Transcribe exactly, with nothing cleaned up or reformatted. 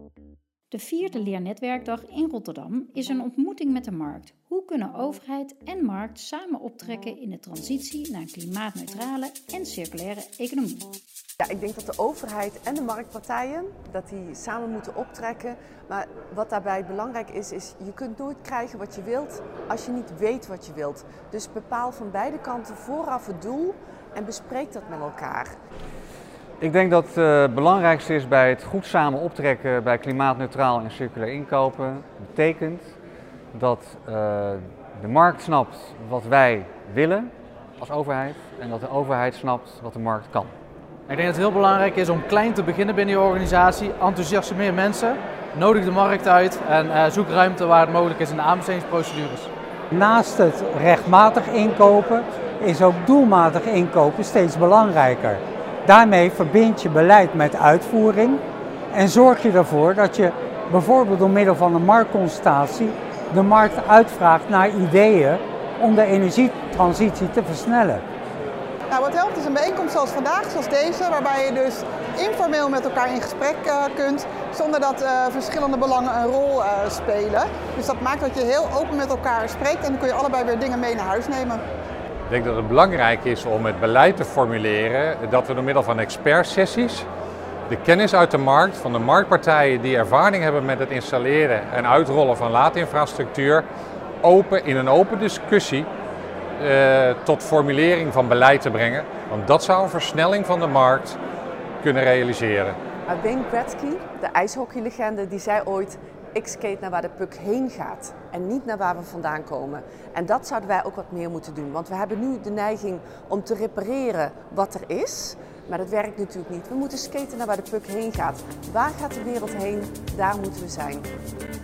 De vierde Leernetwerkdag in Rotterdam is een ontmoeting met de markt. Hoe kunnen overheid en markt samen optrekken in de transitie naar een klimaatneutrale en circulaire economie? Ja, ik denk dat de overheid en de marktpartijen dat die samen moeten optrekken. Maar wat daarbij belangrijk is, is je kunt nooit krijgen wat je wilt als je niet weet wat je wilt. Dus bepaal van beide kanten vooraf het doel en bespreek dat met elkaar. Ik denk dat het belangrijkste is bij het goed samen optrekken bij klimaatneutraal en circulair inkopen, betekent dat uh, de markt snapt wat wij willen als overheid en dat de overheid snapt wat de markt kan. Ik denk dat het heel belangrijk is om klein te beginnen binnen je organisatie, enthousiasmeer mensen, nodig de markt uit en uh, zoek ruimte waar het mogelijk is in de aanbestedingsprocedures. Naast het rechtmatig inkopen is ook doelmatig inkopen steeds belangrijker. Daarmee verbind je beleid met uitvoering en zorg je ervoor dat je bijvoorbeeld door middel van een marktconsultatie de markt uitvraagt naar ideeën om de energietransitie te versnellen. Nou, wat helpt is een bijeenkomst zoals vandaag, zoals deze, waarbij je dus informeel met elkaar in gesprek uh, kunt, zonder dat uh, verschillende belangen een rol uh, spelen. Dus dat maakt dat je heel open met elkaar spreekt en dan kun je allebei weer dingen mee naar huis nemen. Ik denk dat het belangrijk is om het beleid te formuleren, dat we door middel van expertsessies de kennis uit de markt, van de marktpartijen die ervaring hebben met het installeren en uitrollen van laadinfrastructuur, open, in een open discussie uh, tot formulering van beleid te brengen. Want dat zou een versnelling van de markt kunnen realiseren. Wayne Gretzky, de ijshockeylegende, die zei ooit: ik skate naar waar de puck heen gaat en niet naar waar we vandaan komen. En dat zouden wij ook wat meer moeten doen. Want we hebben nu de neiging om te repareren wat er is. Maar dat werkt natuurlijk niet. We moeten skaten naar waar de puck heen gaat. Waar gaat de wereld heen? Daar moeten we zijn.